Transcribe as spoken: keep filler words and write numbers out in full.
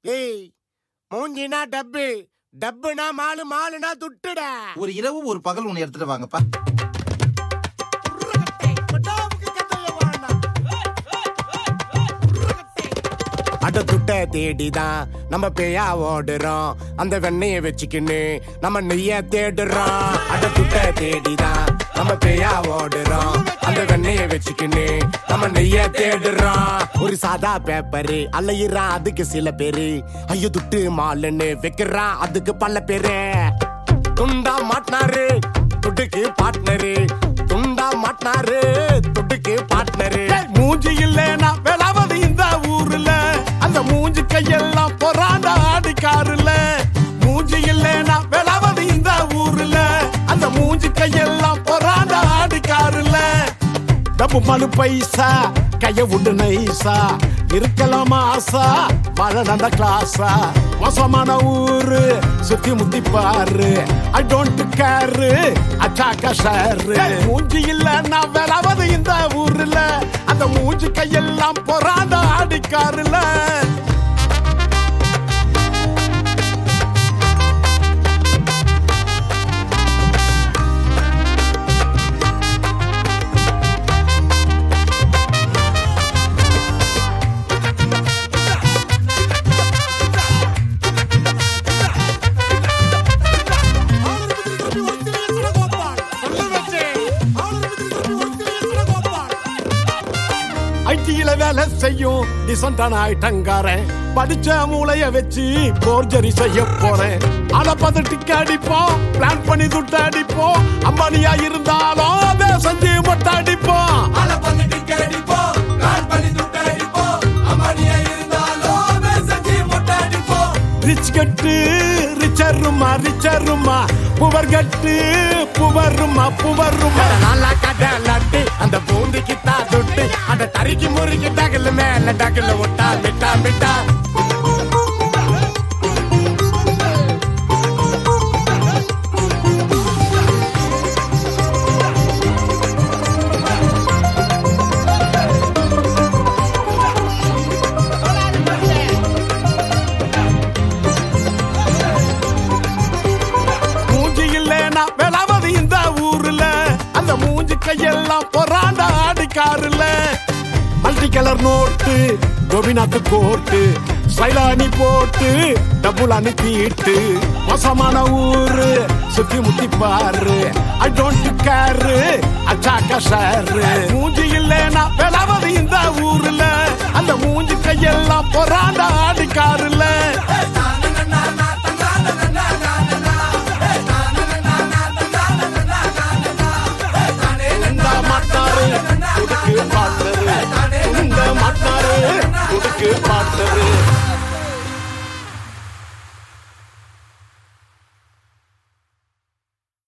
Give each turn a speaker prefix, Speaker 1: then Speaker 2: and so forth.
Speaker 1: ஏய் மூஞ்சினா டப்பு, டப்புனா மாலு, மாலுனா துட்டுடா.
Speaker 2: ஒரு இரவு ஒரு பகல் ஒன்னு எடுத்துட்டு வாங்கப்பா.
Speaker 1: அட துட்ட தேடிதான் நம்ம பேயா ஓடுறோம், அந்த வெண்ணைய வச்சுக்கின்னு நம்ம நெய்ய தேடுறோம். அட துட்ட தேடிதான் நம்ம பேயா ஓடுறோம், அந்த வெண்ணைய வச்சுக்கின்னு நம்ம நெய்ய தேடுறோம். ஒரு சாதா பேப்பரு அலையிறான் அதுக்கு சில பேரு, ஐயோ துட்டு மாலுன்னு வைக்கிறான் அதுக்கு பல பேரு. துண்டா மாட்டினாரு துட்டுக்கு பார்ட்னரு, துண்டா மாட்டினாரு துட்டுக்கு பார்ட்னரு. மூஞ்சி இல்லைன்னா விளாவது இந்த ஊருல, அந்த மூஞ்சி கையெல்லாம் பொறாண்ட ஆடிக்காருல. மூஞ்சி இல்லைன்னா விளாவது இந்த ஊருல, அந்த மூஞ்சி கையெல்லாம் பொறாண்ட ஆடிக்காருல. டப்பு மனு பைசா கைய உண்டு நைசா, இருக்கலாமா ஆசா மழை நந்த கிளாஸா. மோசமான ஊரு சுத்தி முத்தி பாரு, ஐ டோன்ட் கேரு அச்சாக்க ஷேரு. மூஞ்சி இல்ல நான் விளாவது இந்த ஊருல, அந்த மூஞ்சி கையெல்லாம் பொறாண்ட ஆடிக்காருல. ஐடியில வேலை செய்யும் டிசன்டான ஐட்டங்காரன், படிச்ச மூளைய வச்சு போர்ஜரி செய்ய போறேன். அத பதட்டிக்கு அடிப்போம், பிளான் பண்ணி துட்ட அடிப்போம். அம்பானியா இருந்தாலும் அதை செஞ்சு மொட்டை அடிப்போம். ரிச் கட்டு ரிச்சருமா ரிச்சருமா, புவர் கட்டு புவருமா புவருமா. நல்லா கடலாட்டு அந்த பூந்திக்கு தா தொட்டு, அந்த தறிக்கு முறுக்கி டகல் மேல டகல் ஒட்டா மிட்டா மிட்டா. கையெல்லாம் பொறாண்ட ஆடிக்காருல. Multi colour note Gopinath coat, சைலானி போட்டு டபுளானி தீட்டு. மோசமான ஊரு சுத்தி முத்தி பாரு, ஐ டோன்ட் கேரு அச்சாக்க ஷேரு. மூஞ்சி இல்லைன்னா விளாவது இந்த ஊருல, அந்த மூஞ்சி கையெல்லாம் பொறாண்ட ஆடிக்காருல.